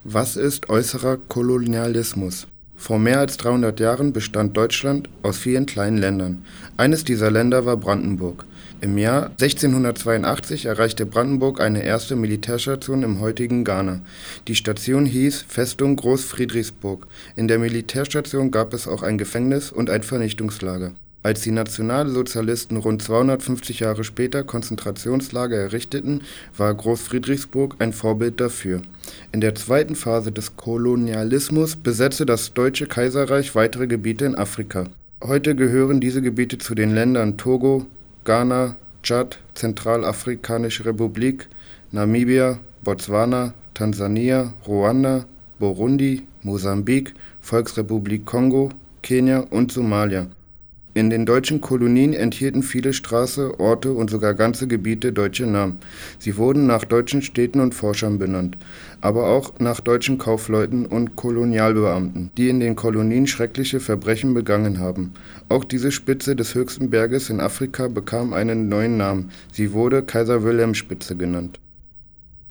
Was ist äußerer Kolonialismus? Vor mehr als 300 Jahren bestand Deutschland aus vielen kleinen Ländern. Eines dieser Länder war Brandenburg. Im Jahr 1682 erreichte Brandenburg eine erste Militärstation im heutigen Ghana. Die Station hieß Festung Groß-Friedrichsburg. In der Militärstation gab es auch ein Gefängnis und ein Vernichtungslager. Als die Nationalsozialisten rund 250 Jahre später Konzentrationslager errichteten, war Groß-Friedrichsburg ein Vorbild dafür. In der zweiten Phase des Kolonialismus besetzte das Deutsche Kaiserreich weitere Gebiete in Afrika. Heute gehören diese Gebiete zu den Ländern Togo, Ghana, Tschad, Zentralafrikanische Republik, Namibia, Botswana, Tansania, Ruanda, Burundi, Mosambik, Volksrepublik Kongo, Kenia und Somalia. In den deutschen Kolonien enthielten viele Straßen, Orte und sogar ganze Gebiete deutsche Namen. Sie wurden nach deutschen Städten und Forschern benannt, aber auch nach deutschen Kaufleuten und Kolonialbeamten, die in den Kolonien schreckliche Verbrechen begangen haben. Auch diese Spitze des höchsten Berges in Afrika bekam einen neuen Namen. Sie wurde Kaiser-Wilhelm-Spitze genannt.